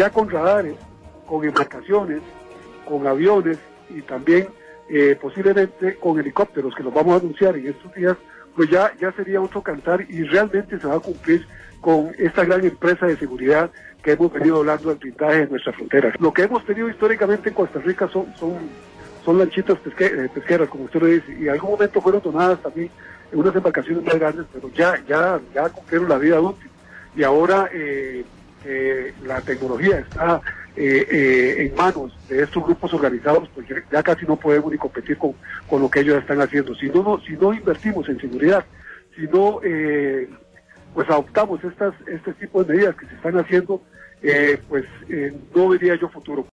ya con radares, con embarcaciones, con aviones y también posiblemente con helicópteros, que los vamos a anunciar en estos días, pues ya sería otro cantar y realmente se va a cumplir con esta gran empresa de seguridad que hemos venido hablando del blindaje de nuestras fronteras. Lo que hemos tenido históricamente en Costa Rica son lanchitas pesqueras, como usted lo dice, y en algún momento fueron donadas también en unas embarcaciones más grandes, pero ya cumplieron la vida útil. Y ahora la tecnología está en manos de estos grupos organizados, pues ya casi no podemos ni competir con lo que ellos están haciendo. Si no invertimos en seguridad, si no pues adoptamos este tipo de medidas que se están haciendo, pues no vería yo futuro.